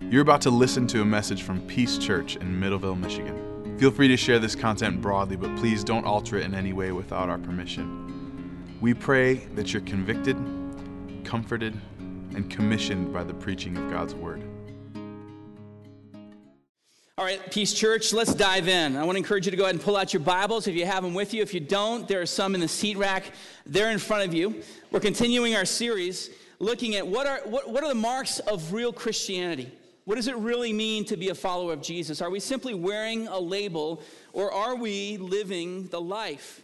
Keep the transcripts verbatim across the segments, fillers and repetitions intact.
You're about to listen to a message from Peace Church in Middleville, Michigan. Feel free to share this content broadly, but please don't alter it in any way without our permission. We pray that you're convicted, comforted, and commissioned by the preaching of God's Word. All right, Peace Church, let's dive in. I want to encourage you to go ahead and pull out your Bibles if you have them with you. If you don't, there are some in the seat rack there in front of you. We're continuing our series looking at what are what, what are the marks of real Christianity. What does it really mean to be a follower of Jesus? Are we simply wearing a label, or are we living the life?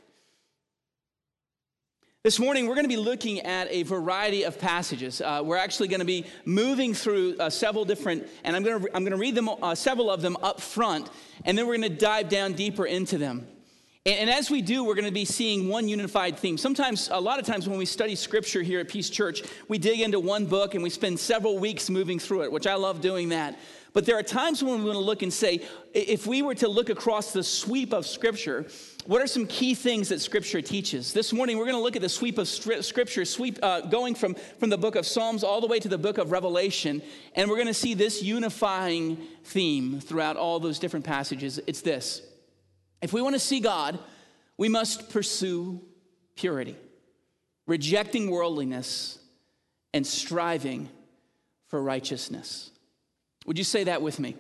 This morning, we're going to be looking at a variety of passages. Uh, we're actually going to be moving through uh, several different, and I'm going to I'm going to read them, uh, several of them up front, and then we're going to dive down deeper into them. And, and as we do, we're going to be seeing one unified theme. Sometimes, a lot of times when we study Scripture here at Peace Church, we dig into one book and we spend several weeks moving through it, which I love doing that. But there are times when we want to look and say, if we were to look across the sweep of Scripture, what are some key things that Scripture teaches? This morning, we're going to look at the sweep of Scripture, sweep uh, going from, from the book of Psalms all the way to the book of Revelation, and we're going to see this unifying theme throughout all those different passages. It's this: if we want to see God, we must pursue purity, rejecting worldliness and striving for righteousness. Would you say that with me?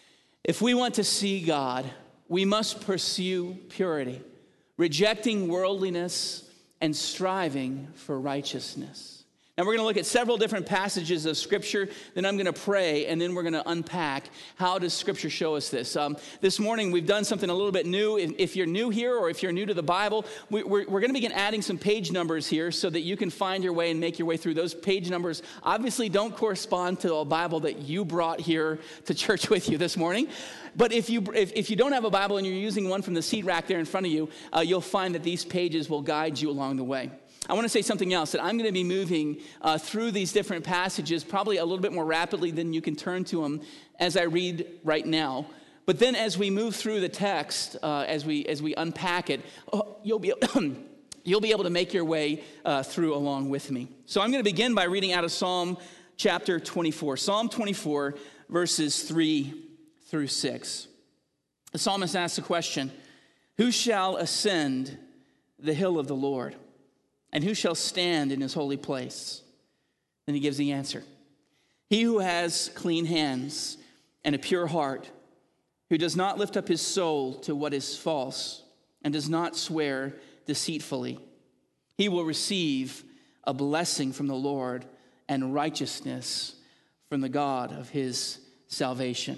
If we want to see God, we must pursue purity, rejecting worldliness and striving for righteousness. Now, we're going to look at several different passages of Scripture, then I'm going to pray, and then we're going to unpack how does Scripture show us this. Um, this morning, we've done something a little bit new. If, if you're new here or if you're new to the Bible, we, we're, we're going to begin adding some page numbers here so that you can find your way and make your way through. Those page numbers obviously don't correspond to a Bible that you brought here to church with you this morning. But if you if, if you don't have a Bible and you're using one from the seat rack there in front of you, uh, you'll find that these pages will guide you along the way. I want to say something else, that I'm going to be moving uh, through these different passages probably a little bit more rapidly than you can turn to them as I read right now. But then as we move through the text, uh, as we as we unpack it, oh, you'll be you'll be able to make your way uh, through along with me. So I'm going to begin by reading out of Psalm chapter twenty-four. Psalm twenty-four, verses three through six. The psalmist asks the question, "Who shall ascend the hill of the Lord? And who shall stand in his holy place?" Then he gives the answer. "He who has clean hands and a pure heart, who does not lift up his soul to what is false and does not swear deceitfully, he will receive a blessing from the Lord and righteousness from the God of his salvation."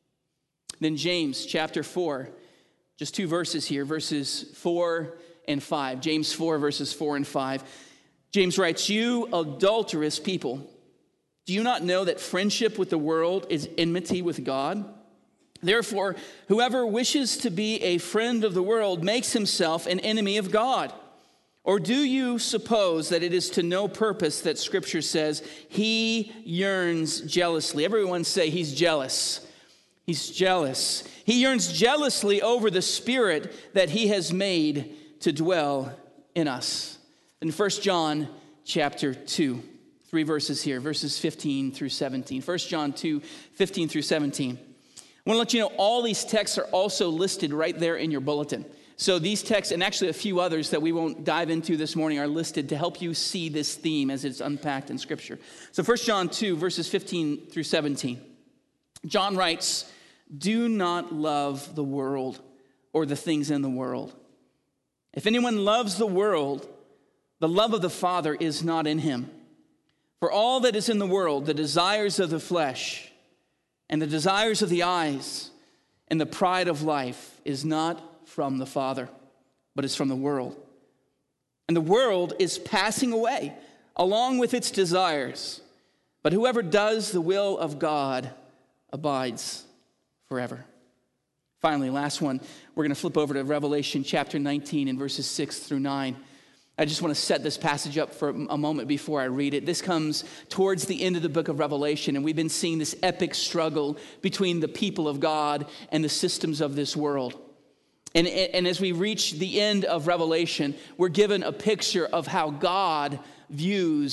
Then James chapter four, just two verses here, verses four and five. James four, verses four and five. James writes, "You adulterous people, do you not know that friendship with the world is enmity with God? Therefore, whoever wishes to be a friend of the world makes himself an enemy of God. Or do you suppose that it is to no purpose that Scripture says, he yearns jealously?" Everyone say, he's jealous. He's jealous. He yearns jealously over the Spirit that he has made to dwell in us. In First John chapter two, three verses here, verses fifteen through seventeen. First John two, fifteen through seventeen. I want to let you know all these texts are also listed right there in your bulletin. So these texts, and actually a few others that we won't dive into this morning, are listed to help you see this theme as it's unpacked in Scripture. So First John two, verses fifteen through seventeen. John writes, "Do not love the world or the things in the world. If anyone loves the world, the love of the Father is not in him. For all that is in the world, the desires of the flesh and the desires of the eyes and the pride of life is not from the Father, but is from the world. And the world is passing away along with its desires, but whoever does the will of God abides forever." Finally, last one, we're going to flip over to Revelation chapter nineteen and verses six through nine. I just want to set this passage up for a moment before I read it. This comes towards the end of the book of Revelation, and we've been seeing this epic struggle between the people of God and the systems of this world. And, and as we reach the end of Revelation, we're given a picture of how God views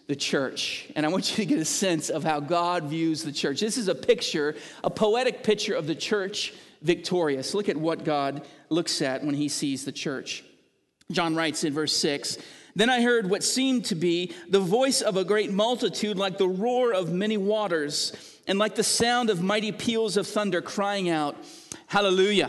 the church. And I want you to get a sense of how God views the church. This is a picture, a poetic picture of the church victorious. Look at what God looks at when he sees the church. John writes in verse six, "Then I heard what seemed to be the voice of a great multitude, like the roar of many waters, and like the sound of mighty peals of thunder, crying out, 'Hallelujah!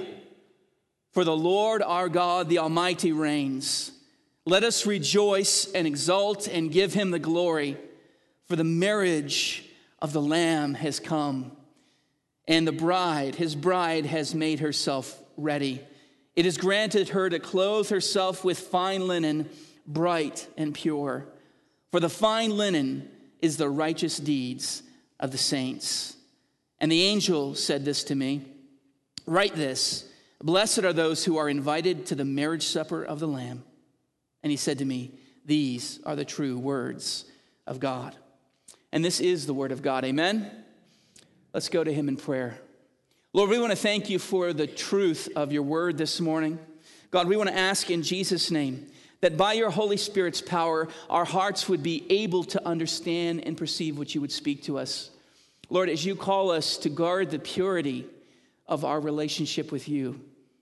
For the Lord our God, the Almighty, reigns. Let us rejoice and exult and give him the glory. For the marriage of the Lamb has come, and the bride, his bride, has made herself ready. It is granted her to clothe herself with fine linen, bright and pure. For the fine linen is the righteous deeds of the saints.' And the angel said this to me, 'Write this, blessed are those who are invited to the marriage supper of the Lamb.' And he said to me, 'These are the true words of God.'" And this is the word of God. Amen? Let's go to him in prayer. Lord, we want to thank you for the truth of your word this morning. God, we want to ask in Jesus' name that by your Holy Spirit's power, our hearts would be able to understand and perceive what you would speak to us. Lord, as you call us to guard the purity of our relationship with you,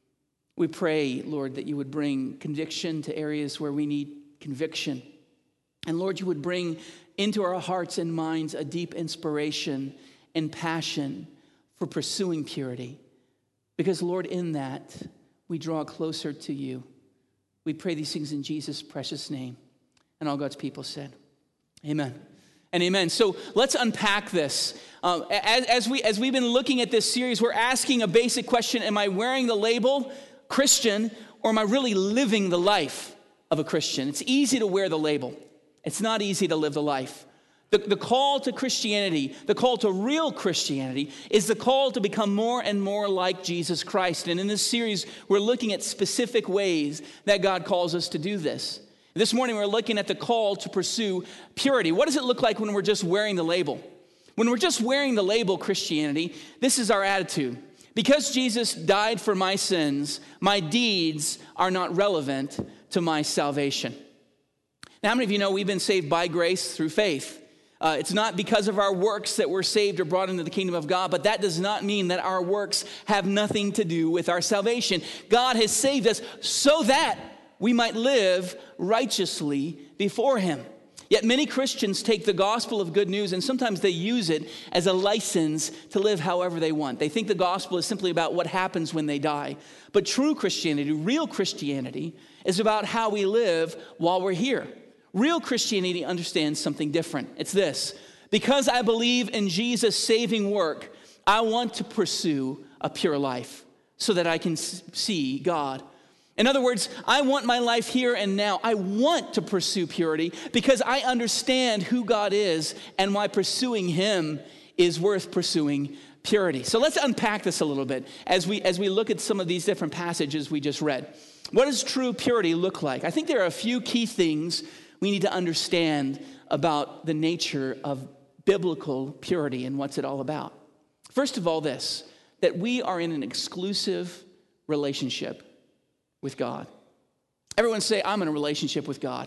we pray, Lord, that you would bring conviction to areas where we need conviction. And Lord, you would bring into our hearts and minds a deep inspiration and passion for pursuing purity. Because, Lord, in that, we draw closer to you. We pray these things in Jesus' precious name. And all God's people said, amen and amen. So let's unpack this. Um, as, as, we, as we've been looking at this series, we're asking a basic question: am I wearing the label Christian, or am I really living the life of a Christian? It's easy to wear the label. It's not easy to live the life. The, the call to Christianity, the call to real Christianity, is the call to become more and more like Jesus Christ. And in this series, we're looking at specific ways that God calls us to do this. This morning, we're looking at the call to pursue purity. What does it look like when we're just wearing the label? When we're just wearing the label Christianity, this is our attitude. Because Jesus died for my sins, my deeds are not relevant to my salvation. Now, how many of you know we've been saved by grace through faith? Uh, it's not because of our works that we're saved or brought into the kingdom of God, but that does not mean that our works have nothing to do with our salvation. God has saved us so that we might live righteously before him. Yet many Christians take the gospel of good news and sometimes they use it as a license to live however they want. They think the gospel is simply about what happens when they die. But true Christianity, real Christianity, is about how we live while we're here. Real Christianity understands something different. It's this: because I believe in Jesus' saving work, I want to pursue a pure life so that I can see God. In other words, I want my life here and now. I want to pursue purity because I understand who God is and why pursuing him is worth pursuing purity. So let's unpack this a little bit as we as we look at some of these different passages we just read. What does true purity look like? I think there are a few key things we need to understand about the nature of biblical purity and what's it all about. First of all, this, that we are in an exclusive relationship with God. Everyone say, I'm in a relationship with God.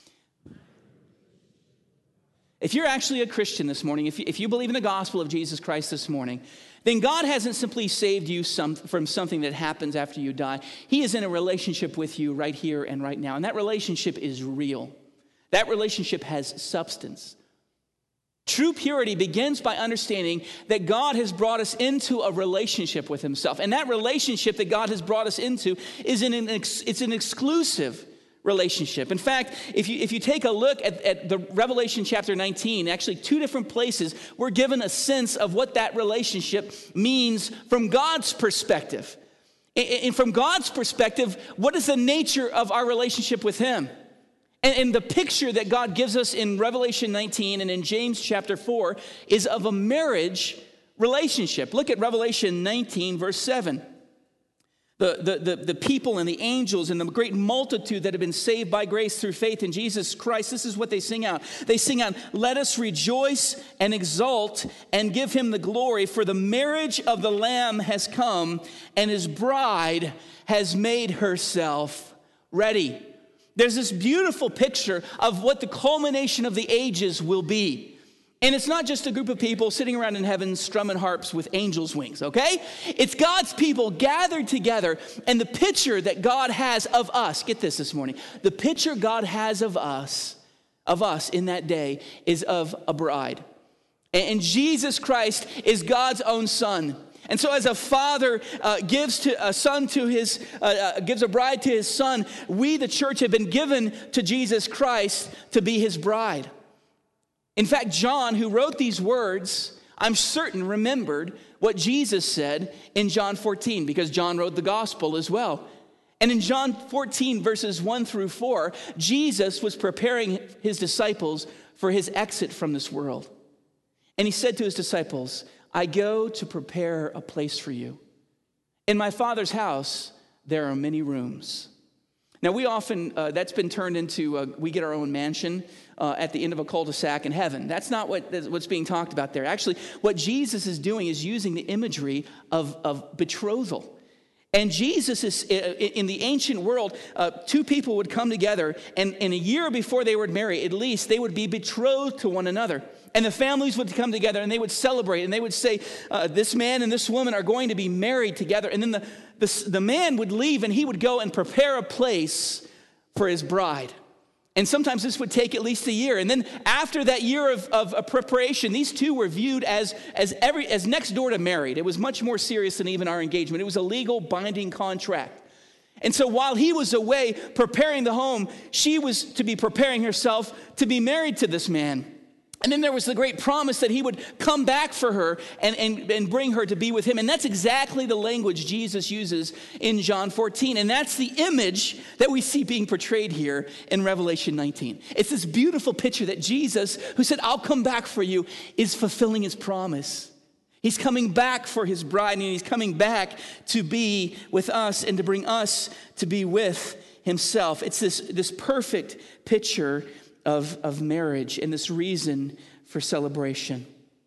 If you're actually a Christian this morning, if you, if you believe in the gospel of Jesus Christ this morning, then God hasn't simply saved you some, from something that happens after you die. He is in a relationship with you right here and right now. And that relationship is real. That relationship has substance. True purity begins by understanding that God has brought us into a relationship with himself. And that relationship that God has brought us into is in an ex, it's an exclusive relationship. In fact, if you if you take a look at, at the Revelation chapter nineteen, actually two different places, we're given a sense of what that relationship means from God's perspective. And, and from God's perspective, what is the nature of our relationship with him? And, and the picture that God gives us in Revelation nineteen and in James chapter four is of a marriage relationship. Look at Revelation nineteen, verse seven. The, the, the, the people and the angels and the great multitude that have been saved by grace through faith in Jesus Christ, this is what they sing out. They sing out, let us rejoice and exult and give him the glory, for the marriage of the Lamb has come and his bride has made herself ready. There's this beautiful picture of what the culmination of the ages will be. And it's not just a group of people sitting around in heaven strumming harps with angels' wings, okay? It's God's people gathered together, and the picture that God has of us, get this this morning, the picture God has of us, of us in that day is of a bride. And Jesus Christ is God's own son. And so as a father uh, gives to a son to his, uh, uh, gives a bride to his son, we, the church, have been given to Jesus Christ to be his bride. In fact, John, who wrote these words, I'm certain remembered what Jesus said in John fourteen, because John wrote the gospel as well. And in John fourteen, verses one through four, Jesus was preparing his disciples for his exit from this world. And he said to his disciples, I go to prepare a place for you. In my Father's house, there are many rooms. Now, we often, uh, that's been turned into, uh, we get our own mansion uh, at the end of a cul-de-sac in heaven. That's not what, that's what's being talked about there. Actually, what Jesus is doing is using the imagery of, of betrothal. And Jesus is, in the ancient world, uh, two people would come together, and in a year before they would marry, at least, they would be betrothed to one another. And the families would come together, and they would celebrate, and they would say, uh, this man and this woman are going to be married together. And then the, the, the man would leave, and he would go and prepare a place for his bride. And sometimes this would take at least a year. And then after that year of, of, of preparation, these two were viewed as, as, every, as next door to married. It was much more serious than even our engagement. It was a legal binding contract. And so while he was away preparing the home, she was to be preparing herself to be married to this man. And then there was the great promise that he would come back for her and, and, and bring her to be with him. And that's exactly the language Jesus uses in John fourteen. And that's the image that we see being portrayed here in Revelation nineteen. It's this beautiful picture that Jesus, who said, I'll come back for you, is fulfilling his promise. He's coming back for his bride, and he's coming back to be with us and to bring us to be with himself. It's this, this perfect picture Of, of marriage and this reason for celebration.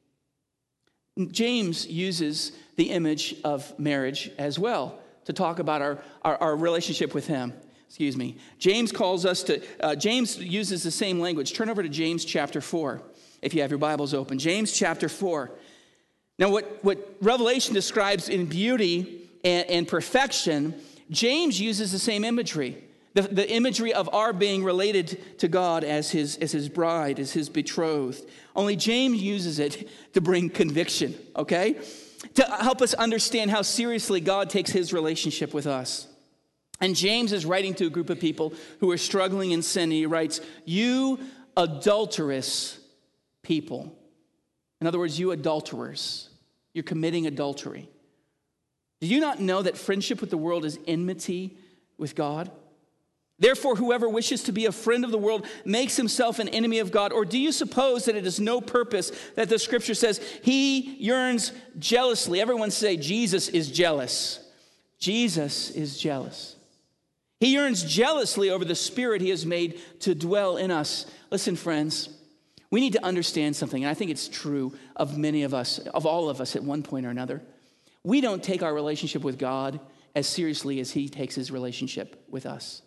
James uses the image of marriage as well to talk about our, our, our relationship with him. Excuse me. James calls us to, uh, James uses the same language. Turn over to James chapter four, if you have your Bibles open. James chapter four. Now what, what Revelation describes in beauty and, and perfection, James uses the same imagery. The, the imagery of our being related to God as his, as his bride, as his betrothed. Only James uses it to bring conviction, okay? To help us understand how seriously God takes his relationship with us. And James is writing to a group of people who are struggling in sin. And he writes, you adulterous people. In other words, you adulterers. You're committing adultery. Do you not know that friendship with the world is enmity with God? Therefore, whoever wishes to be a friend of the world makes himself an enemy of God. Or do you suppose that it is no purpose that the scripture says he yearns jealously? Everyone say, Jesus is jealous. Jesus is jealous. He yearns jealously over the spirit he has made to dwell in us. Listen, friends, we need to understand something, and I think it's true of many of us, of all of us at one point or another. We don't take our relationship with God as seriously as he takes his relationship with us.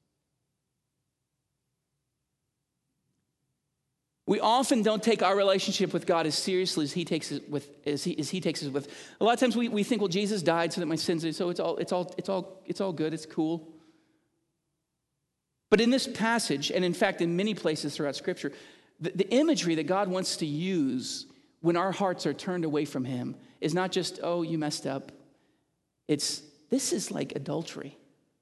We often don't take our relationship with God as seriously as he takes it with as he, as he takes it with. A lot of times we, we think, well, Jesus died so that my sins, so it's all it's all it's all it's all good, it's cool. But in this passage, and in fact in many places throughout Scripture, the, the imagery that God wants to use when our hearts are turned away from him is not just, oh, you messed up. It's this is like adultery.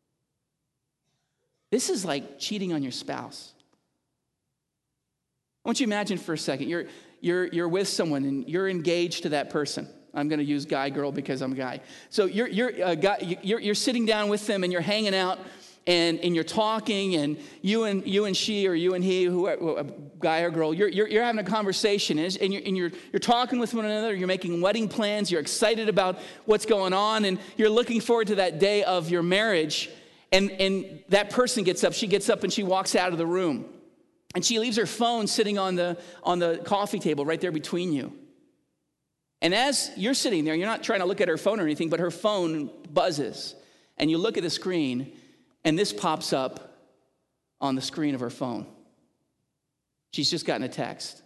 This is like cheating on your spouse. I want you to imagine for a second, you're, you're, you're with someone and you're engaged to that person. I'm going to use guy, girl because I'm a guy. So you're, you're, a guy, you're, you're sitting down with them and you're hanging out and, and you're talking and you and, you and she or you and he, whoever, guy or girl, you're, you're, you're having a conversation and, you're, and you're, you're talking with one another. You're making wedding plans. You're excited about what's going on and you're looking forward to that day of your marriage. And, and that person gets up. She gets up and she walks out of the room. And she leaves her phone sitting on the, on the coffee table right there between you. And as you're sitting there, you're not trying to look at her phone or anything, but her phone buzzes. And you look at the screen, and this pops up. on the screen of her phone. She's just gotten a text.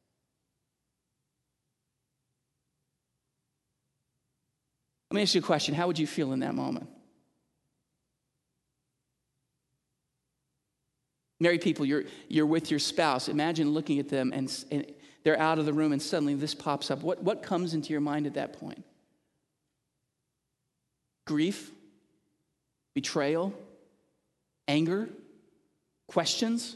Let me ask you a question. How would you feel in that moment? Married people, you're, you're with your spouse. Imagine looking at them and, and they're out of the room and suddenly this pops up. What, what comes into your mind at that point? Grief? Betrayal? Anger? Questions?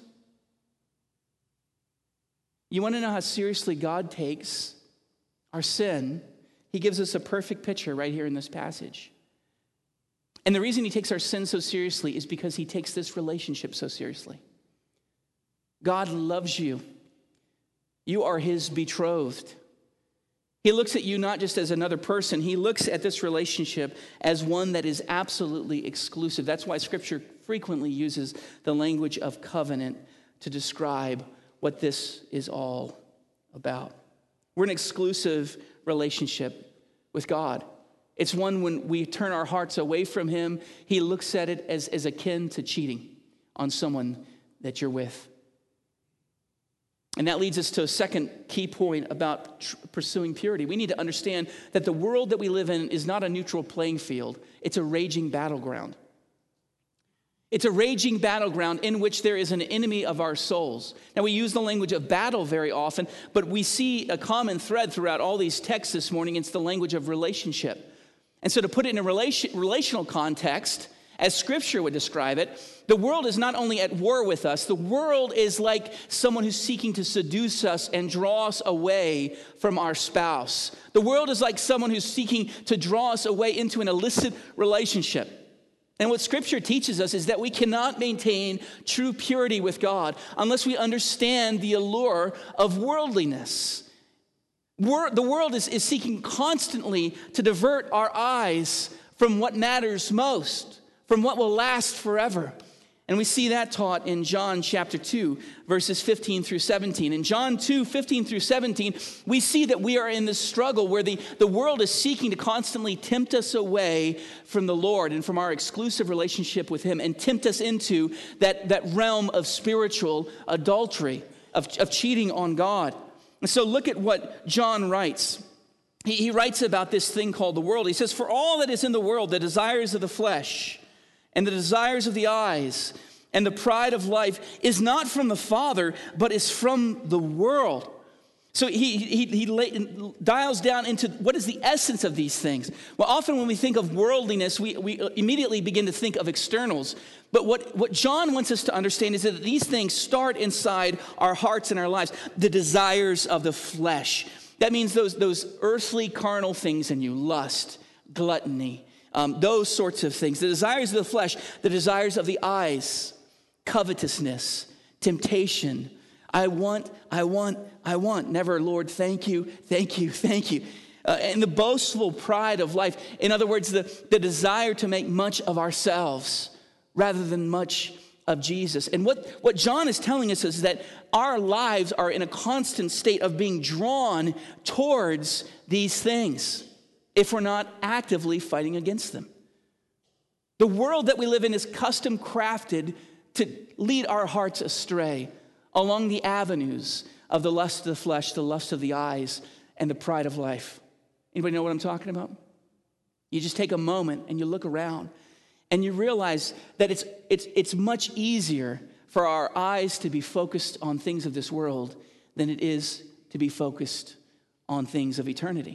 You want to know how seriously God takes our sin? He gives us a perfect picture right here in this passage. And the reason he takes our sin so seriously is because he takes this relationship so seriously. God loves you. You are his betrothed. He looks at you not just as another person. He looks at this relationship as one that is absolutely exclusive. That's why Scripture frequently uses the language of covenant to describe what this is all about. We're an exclusive relationship with God. It's one when we turn our hearts away from him, he looks at it as, as akin to cheating on someone that you're with. And that leads us to a second key point about tr- pursuing purity. We need to understand that the world that we live in is not a neutral playing field. It's a raging battleground. It's a raging battleground in which there is an enemy of our souls. Now, we use the language of battle very often, but we see a common thread throughout all these texts this morning. It's the language of relationship. And so to put it in a relation, relational context, as Scripture would describe it, the world is not only at war with us, the world is like someone who's seeking to seduce us and draw us away from our spouse. The world is like someone who's seeking to draw us away into an illicit relationship. And what Scripture teaches us is that we cannot maintain true purity with God unless we understand the allure of worldliness. The world is, is seeking constantly to divert our eyes from what matters most, from what will last forever. And we see that taught in John chapter two, verses fifteen through seventeen. In John two, fifteen through seventeen, we see that we are in this struggle where the, the world is seeking to constantly tempt us away from the Lord and from our exclusive relationship with him and tempt us into that, that realm of spiritual adultery, of, of cheating on God. And so look at what John writes. He, he writes about this thing called the world. He says, "For all that is in the world, the desires of the flesh, and the desires of the eyes, and the pride of life is not from the Father, but is from the world." So he, he, he lay, dials down into what is the essence of these things. Well, often when we think of worldliness, we, we immediately begin to think of externals. But what, what John wants us to understand is that these things start inside our hearts and our lives. The desires of the flesh. That means those, those earthly carnal things in you, lust, gluttony, Um, those sorts of things. The desires of the flesh, the desires of the eyes, covetousness, temptation. I want, I want, I want. Never, Lord, thank you, thank you, thank you. Uh, and the boastful pride of life. In other words, the, the desire to make much of ourselves rather than much of Jesus. And what, what John is telling us is that our lives are in a constant state of being drawn towards these things if we're not actively fighting against them. The world that we live in is custom crafted to lead our hearts astray along the avenues of the lust of the flesh, the lust of the eyes, and the pride of life. Anybody know what I'm talking about? You just take a moment and you look around and you realize that it's, it's, it's much easier for our eyes to be focused on things of this world than it is to be focused on things of eternity.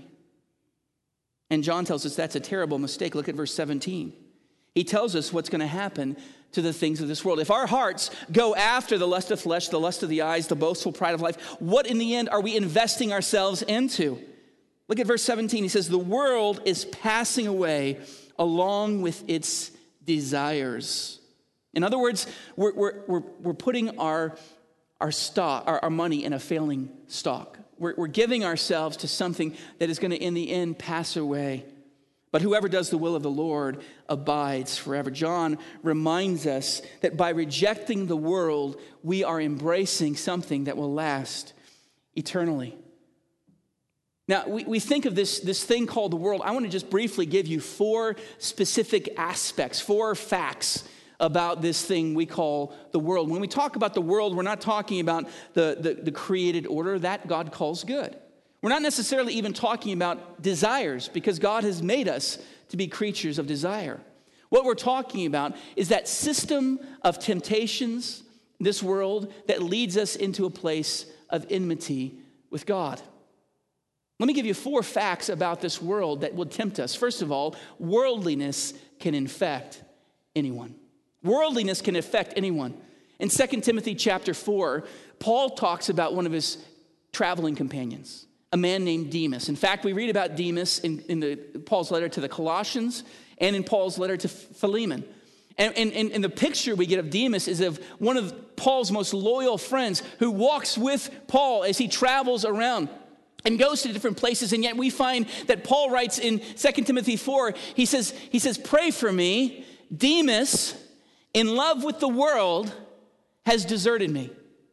And John tells us that's a terrible mistake. Look at verse seventeen. He tells us what's going to happen to the things of this world. If our hearts go after the lust of flesh, the lust of the eyes, the boastful pride of life, what in the end are we investing ourselves into? Look at verse seventeen. He says, "The world is passing away along with its desires." In other words, we're, we're, we're, we're putting our, our, stock, our, our money in a failing stock. We're, we're giving ourselves to something that is going to, in the end, pass away. But whoever does the will of the Lord abides forever. John reminds us that by rejecting the world, we are embracing something that will last eternally. Now, we, we think of this, this thing called the world. I want to just briefly give you four specific aspects, four facts about this thing we call the world. When we talk about the world, we're not talking about the, the, the created order that God calls good. We're not necessarily even talking about desires, because God has made us to be creatures of desire. What we're talking about is that system of temptations, this world, that leads us into a place of enmity with God. Let me give you four facts about this world that will tempt us. First of all, worldliness can infect anyone. Worldliness can affect anyone. In Second Timothy chapter four, Paul talks about one of his traveling companions, a man named Demas. In fact, we read about Demas in, in the, Paul's letter to the Colossians and in Paul's letter to Philemon. And, and, and the picture we get of Demas is of one of Paul's most loyal friends who walks with Paul as he travels around and goes to different places. And yet we find that Paul writes in Second Timothy four, he says, he says, pray for me, Demas, in love with the world, has deserted me.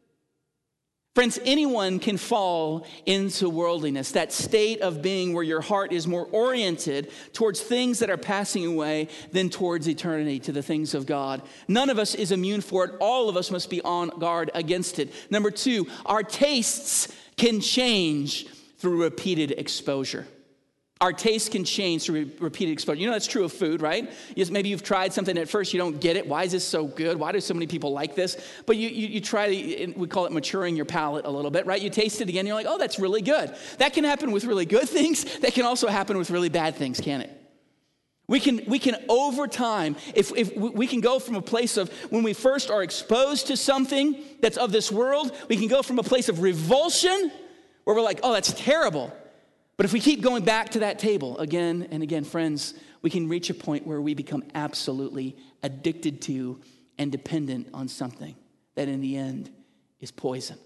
Friends, anyone can fall into worldliness, that state of being where your heart is more oriented towards things that are passing away than towards eternity, to the things of God. None of us is immune for it. All of us must be on guard against it. Number two, our tastes can change through repeated exposure. Our taste can change through repeated exposure. You know that's true of food, right? Yes, maybe you've tried something at first, you don't get it. Why is this so good? Why do so many people like this? But you, you, you try, to, we call it maturing your palate a little bit, right? You taste it again, you're like, oh, that's really good. That can happen with really good things. That can also happen with really bad things, can't it? We can, we can over time, if, if we can go from a place of when we first are exposed to something that's of this world, we can go from a place of revulsion where we're like, oh, that's terrible. But if we keep going back to that table again and again, friends, we can reach a point where we become absolutely addicted to and dependent on something that in the end is poison.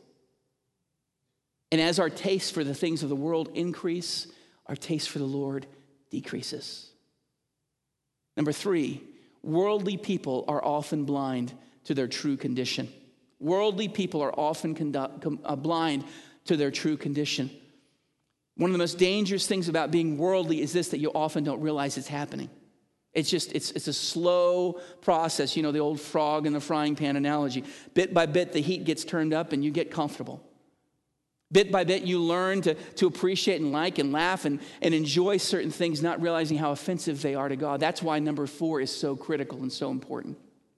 And as our taste for the things of the world increase, our taste for the Lord decreases. Number three, worldly people are often blind to their true condition. Worldly people are often conduct, com, uh, blind to their true condition. One of the most dangerous things about being worldly is this, that you often don't realize it's happening. It's just, it's, it's a slow process. You know, the old frog in the frying pan analogy. Bit by bit, the heat gets turned up and you get comfortable. Bit by bit, you learn to, to appreciate and like and laugh and, and enjoy certain things, not realizing how offensive they are to God. That's why number four is so critical and so important.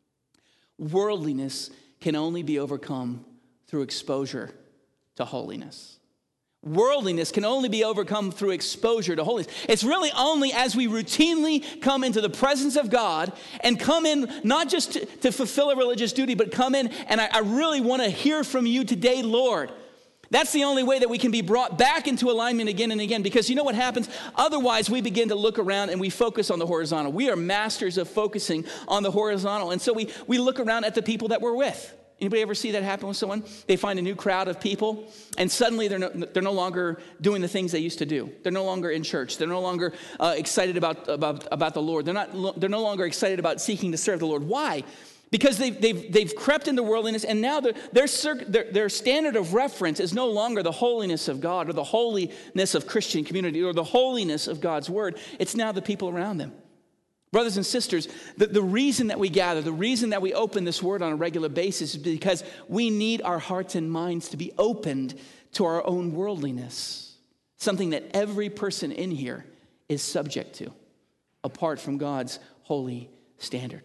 Worldliness can only be overcome through exposure to holiness. Worldliness can only be overcome through exposure to holiness. It's really only as we routinely come into the presence of God and come in not just to, to fulfill a religious duty, but come in and I, I really want to hear from you today, Lord. That's the only way that we can be brought back into alignment again and again, because you know what happens? Otherwise, we begin to look around and we focus on the horizontal. We are masters of focusing on the horizontal. And so we, we look around at the people that we're with. Anybody ever see that happen with someone? They find a new crowd of people, and suddenly they're no, they're no longer doing the things they used to do. They're no longer in church. They're no longer uh, excited about, about, about the Lord. They're not. They're no longer excited about seeking to serve the Lord. Why? Because they've, they've, they've crept into worldliness, and now their, their, their, their standard of reference is no longer the holiness of God or the holiness of Christian community or the holiness of God's word. It's now the people around them. Brothers and sisters, the, the reason that we gather, the reason that we open this word on a regular basis is because we need our hearts and minds to be opened to our own worldliness, something that every person in here is subject to, apart from God's holy standard.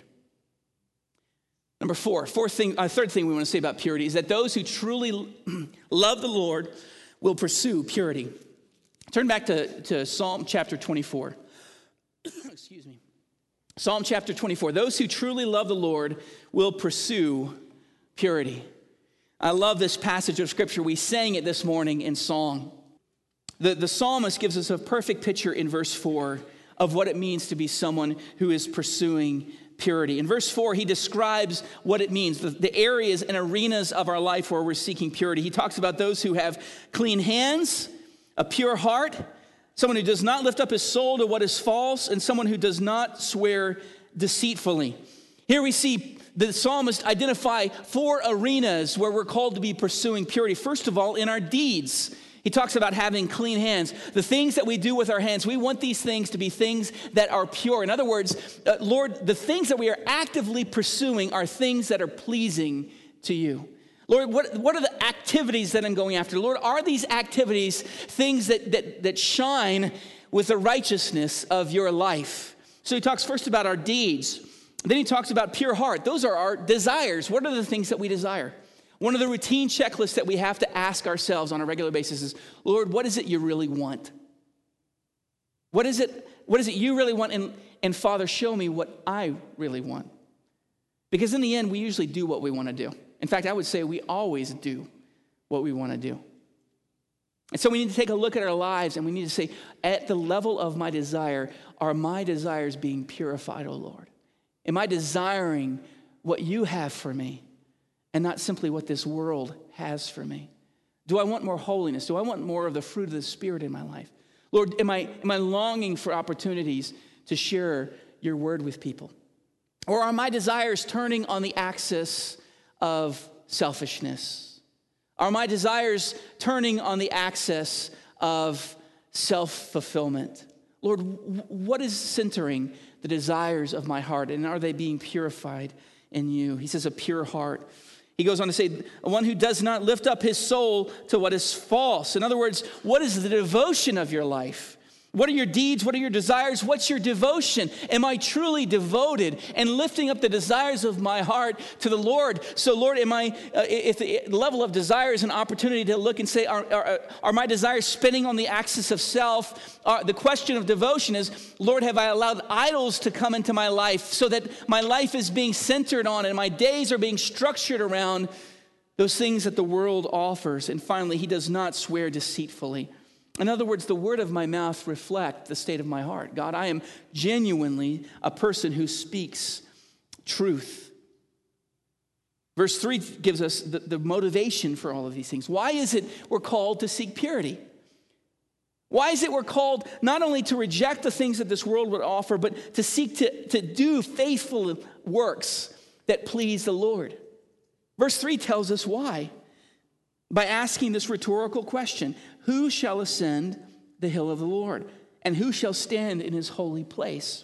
Number four, fourth thing, uh, third thing we want to say about purity is that those who truly love the Lord will pursue purity. Turn back to, to Psalm chapter twenty-four. Excuse me. Psalm chapter twenty-four, those who truly love the Lord will pursue purity. I love this passage of scripture. We sang it this morning in song. The, the psalmist gives us a perfect picture in verse four of what it means to be someone who is pursuing purity. In verse four, he describes what it means, the, the areas and arenas of our life where we're seeking purity. He talks about those who have clean hands, a pure heart, someone who does not lift up his soul to what is false, and someone who does not swear deceitfully. Here we see the psalmist identify four arenas where we're called to be pursuing purity. First of all, in our deeds. He talks about having clean hands. The things that we do with our hands, we want these things to be things that are pure. In other words, uh, Lord, the things that we are actively pursuing are things that are pleasing to you. Lord, what, what are the activities that I'm going after? Lord, are these activities things that, that, that shine with the righteousness of your life? So he talks first about our deeds. Then he talks about pure heart. Those are our desires. What are the things that we desire? One of the routine checklists that we have to ask ourselves on a regular basis is, Lord, what is it you really want? What is it, what is it you really want? And, and Father, show me what I really want. Because in the end, we usually do what we want to do. In fact, I would say we always do what we want to do. And so we need to take a look at our lives and we need to say, at the level of my desire, are my desires being purified, O Lord? Am I desiring what you have for me and not simply what this world has for me? Do I want more holiness? Do I want more of the fruit of the Spirit in my life? Lord, am I, am I longing for opportunities to share your word with people? Or are my desires turning on the axis of selfishness? Are my desires turning on the axis of self-fulfillment? Lord, what is centering the desires of my heart, and are they being purified in you? He says a pure heart. He goes on to say, one who does not lift up his soul to what is false. In other words, what is the devotion of your life? What are your deeds? What are your desires? What's your devotion? Am I truly devoted and lifting up the desires of my heart to the Lord? So, Lord, am I, uh, if the level of desire is an opportunity to look and say, are, are, are my desires spinning on the axis of self? Uh, the question of devotion is, Lord, have I allowed idols to come into my life so that my life is being centered on and my days are being structured around those things that the world offers? And finally, he does not swear deceitfully. In other words, the word of my mouth reflect the state of my heart. God, I am genuinely a person who speaks truth. Verse three gives us the, the motivation for all of these things. Why is it we're called to seek purity? Why is it we're called not only to reject the things that this world would offer, but to seek to, to do faithful works that please the Lord? Verse three tells us why. By asking this rhetorical question, who shall ascend the hill of the Lord? And who shall stand in his holy place?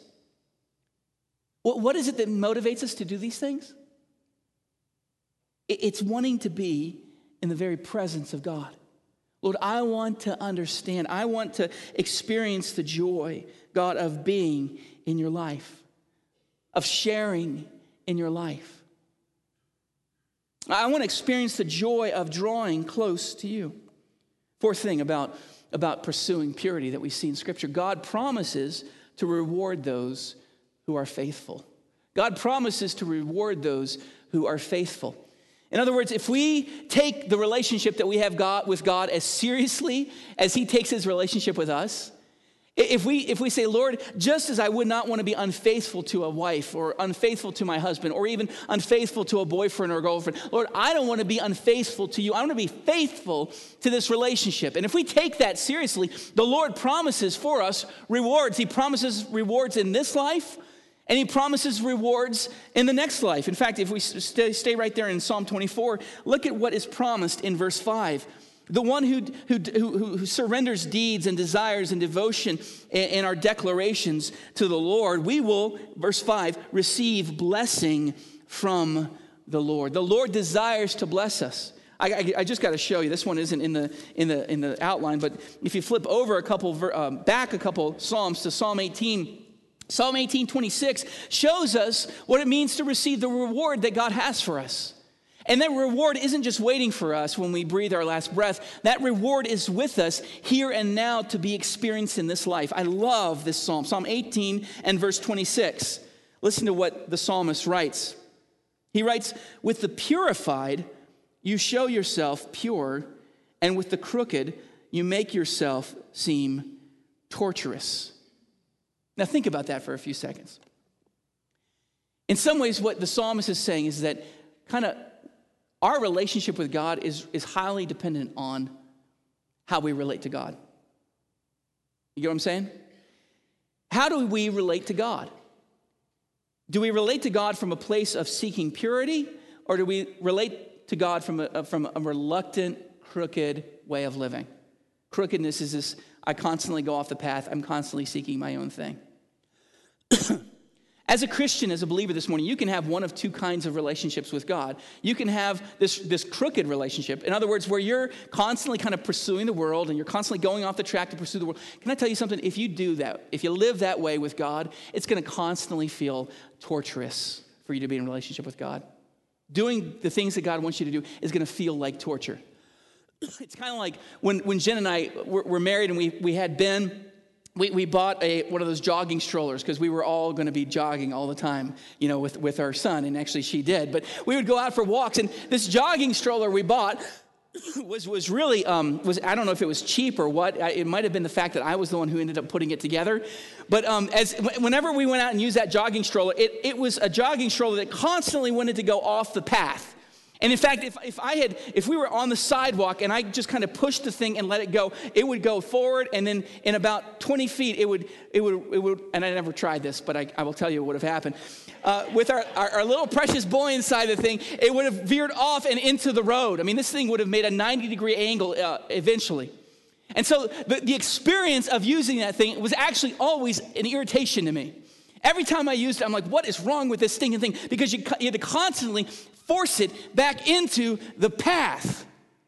What, what is it that motivates us to do these things? It, it's wanting to be in the very presence of God. Lord, I want to understand. I want to experience the joy, God, of being in your life, of sharing in your life. I want to experience the joy of drawing close to you. Fourth thing about, about pursuing purity that we see in Scripture, God promises to reward those who are faithful. God promises to reward those who are faithful. In other words, if we take the relationship that we have God, with God as seriously as he takes his relationship with us, If we if we say, Lord, just as I would not want to be unfaithful to a wife or unfaithful to my husband or even unfaithful to a boyfriend or a girlfriend, Lord, I don't want to be unfaithful to you. I want to be faithful to this relationship. And if we take that seriously, the Lord promises for us rewards. He promises rewards in this life, and he promises rewards in the next life. In fact, if we stay, stay right there in Psalm twenty-four, look at what is promised in verse five. The one who, who, who, who surrenders deeds and desires and devotion in, in our declarations to the Lord, we will, verse five, receive blessing from the Lord. The Lord desires to bless us. I, I, I just got to show you. This one isn't in the in the in the outline, but if you flip over a couple um, back a couple Psalms to Psalm eighteen, Psalm eighteen twenty-six shows us what it means to receive the reward that God has for us. And that reward isn't just waiting for us when we breathe our last breath. That reward is with us here and now to be experienced in this life. I love this psalm, Psalm eighteen and verse twenty-six. Listen to what the psalmist writes. He writes, with the purified, you show yourself pure, and with the crooked, you make yourself seem torturous. Now think about that for a few seconds. In some ways, what the psalmist is saying is that kind of our relationship with God is, is highly dependent on how we relate to God. You get what I'm saying? How do we relate to God? Do we relate to God from a place of seeking purity, or do we relate to God from a, from a reluctant, crooked way of living? Crookedness is this, I constantly go off the path. I'm constantly seeking my own thing. As a Christian, as a believer this morning, you can have one of two kinds of relationships with God. You can have this, this crooked relationship. In other words, where you're constantly kind of pursuing the world and you're constantly going off the track to pursue the world. Can I tell you something? If you do that, if you live that way with God, it's going to constantly feel torturous for you to be in a relationship with God. Doing the things that God wants you to do is going to feel like torture. It's kind of like when, when Jen and I were, were married and we, we had Ben. We we bought a one of those jogging strollers because we were all going to be jogging all the time, you know, with, with our son, and actually she did. But we would go out for walks, and this jogging stroller we bought was was really um, was I don't know if it was cheap or what. It might have been the fact that I was the one who ended up putting it together. But um, as whenever we went out and used that jogging stroller, it it was a jogging stroller that constantly wanted to go off the path. And in fact, if, if I had, if we were on the sidewalk and I just kind of pushed the thing and let it go, it would go forward, and then in about twenty feet, it would, it would, it would. And I never tried this, but I, I will tell you what would have happened. Uh, with our, our, our little precious boy inside the thing, it would have veered off and into the road. I mean, this thing would have made a ninety degree angle uh, eventually. And so the, the experience of using that thing was actually always an irritation to me. Every time I used it, I'm like, what is wrong with this stinking thing? Because you, you had to constantly force it back into the path.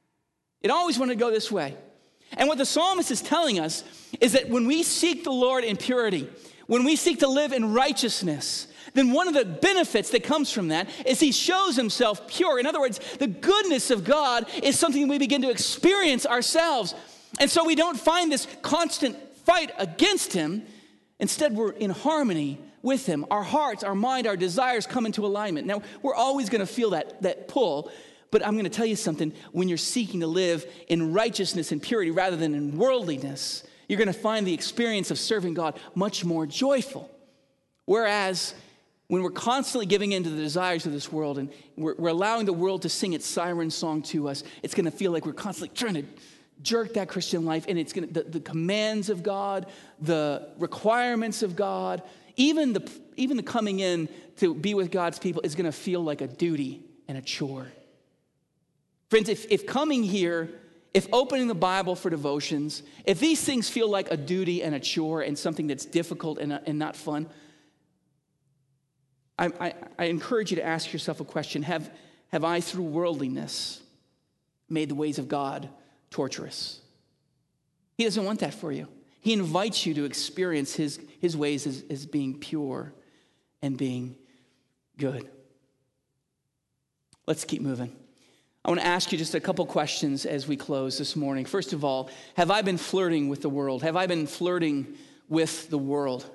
It always wanted to go this way. And what the psalmist is telling us is that when we seek the Lord in purity, when we seek to live in righteousness, then one of the benefits that comes from that is he shows himself pure. In other words, the goodness of God is something we begin to experience ourselves. And so we don't find this constant fight against him. Instead, we're in harmony with him. Our hearts, our mind, our desires come into alignment. Now, we're always going to feel that, that pull, but I'm going to tell you something. When you're seeking to live in righteousness and purity rather than in worldliness, you're going to find the experience of serving God much more joyful. Whereas, when we're constantly giving in to the desires of this world and we're, we're allowing the world to sing its siren song to us, it's going to feel like we're constantly trying to jerk that Christian life, and it's going to, the, the commands of God, the requirements of God, even the even the coming in to be with God's people is going to feel like a duty and a chore. Friends, if, if coming here, if opening the Bible for devotions, if these things feel like a duty and a chore and something that's difficult and, and not fun, I, I, I encourage you to ask yourself a question. Have, have I, through worldliness, made the ways of God torturous? He doesn't want that for you. He invites you to experience his, his ways as, as being pure and being good. Let's keep moving. I want to ask you just a couple questions as we close this morning. First of all, have I been flirting with the world? Have I been flirting with the world?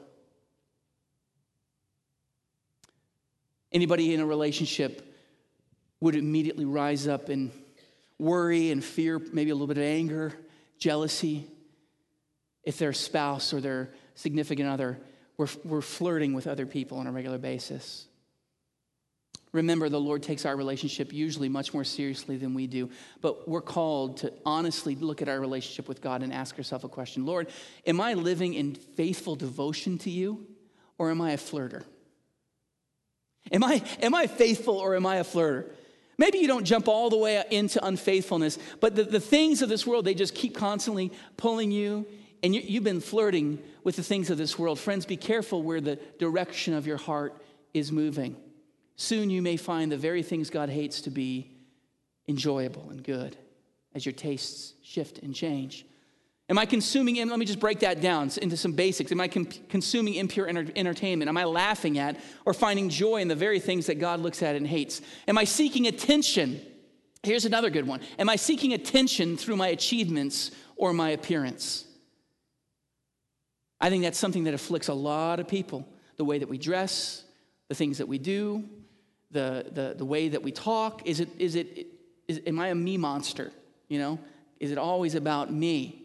Anybody in a relationship would immediately rise up in worry and fear, maybe a little bit of anger, jealousy, if their spouse or their significant other were, were flirting with other people on a regular basis. Remember, the Lord takes our relationship usually much more seriously than we do, but we're called to honestly look at our relationship with God and ask ourselves a question. Lord, am I living in faithful devotion to you, or am I a flirter? Am I, am I faithful, or am I a flirter? Maybe you don't jump all the way into unfaithfulness, but the, the things of this world, they just keep constantly pulling you, and you, you've been flirting with the things of this world. Friends, be careful where the direction of your heart is moving. Soon you may find the very things God hates to be enjoyable and good as your tastes shift and change. Am I consuming, let me just break that down into some basics. Am I con- consuming impure enter- entertainment? Am I laughing at or finding joy in the very things that God looks at and hates? Am I seeking attention? Here's another good one. Am I seeking attention through my achievements or my appearance? I think that's something that afflicts a lot of people. The way that we dress, the things that we do, the the, the way that we talk. Is it is it is am I a me monster? You know, is it always about me?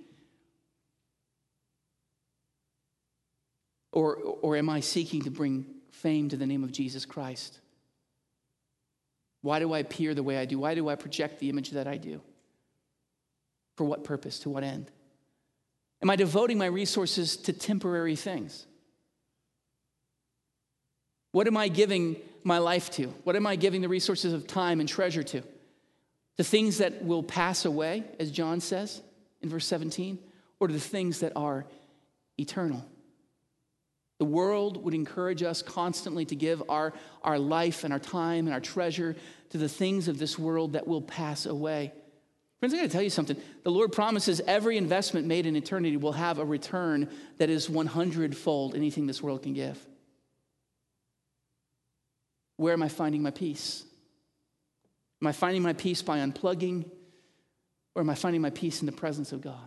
Or or am I seeking to bring fame to the name of Jesus Christ? Why do I appear the way I do? Why do I project the image that I do? For what purpose? To what end? Am I devoting my resources to temporary things? What am I giving my life to? What am I giving the resources of time and treasure to? The things that will pass away, as John says in verse seventeen, or to the things that are eternal? The world would encourage us constantly to give our, our life and our time and our treasure to the things of this world that will pass away. Friends, I got to tell you something. The Lord promises every investment made in eternity will have a return that is one hundred fold anything this world can give. Where am I finding my peace? Am I finding my peace by unplugging, or am I finding my peace in the presence of God?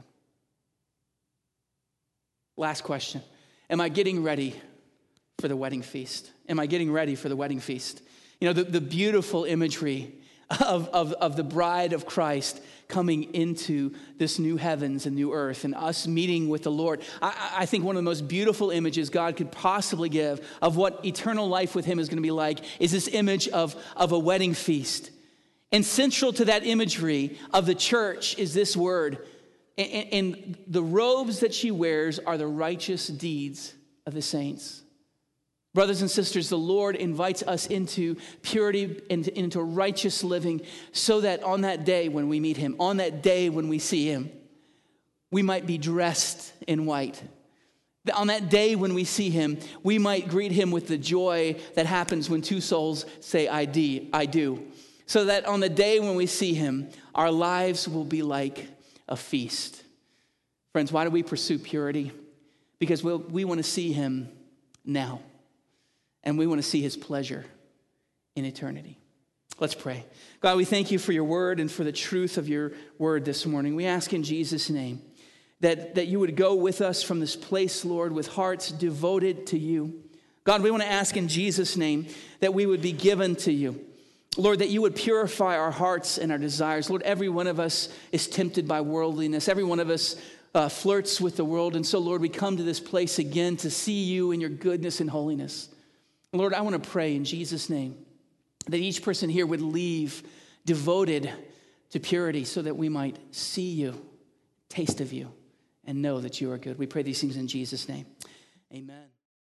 Last question. Am I getting ready for the wedding feast? Am I getting ready for the wedding feast? You know, the, the beautiful imagery of, of, of the bride of Christ coming into this new heavens and new earth and us meeting with the Lord. I, I think one of the most beautiful images God could possibly give of what eternal life with him is going to be like is this image of, of a wedding feast. And central to that imagery of the church is this word. And, and the robes that she wears are the righteous deeds of the saints. Brothers and sisters, the Lord invites us into purity and into righteous living so that on that day when we meet him, on that day when we see him, we might be dressed in white. On that day when we see him, we might greet him with the joy that happens when two souls say, I do, I do. So that on the day when we see him, our lives will be like a feast. Friends, why do we pursue purity? Because we'll, we want to see him now. And we want to see his pleasure in eternity. Let's pray. God, we thank you for your word and for the truth of your word this morning. We ask in Jesus' name that, that you would go with us from this place, Lord, with hearts devoted to you. God, we want to ask in Jesus' name that we would be given to you. Lord, that you would purify our hearts and our desires. Lord, every one of us is tempted by worldliness. Every one of us uh, flirts with the world. And so, Lord, we come to this place again to see you in your goodness and holiness. Lord, I want to pray in Jesus' name that each person here would leave devoted to purity so that we might see you, taste of you, and know that you are good. We pray these things in Jesus' name. Amen.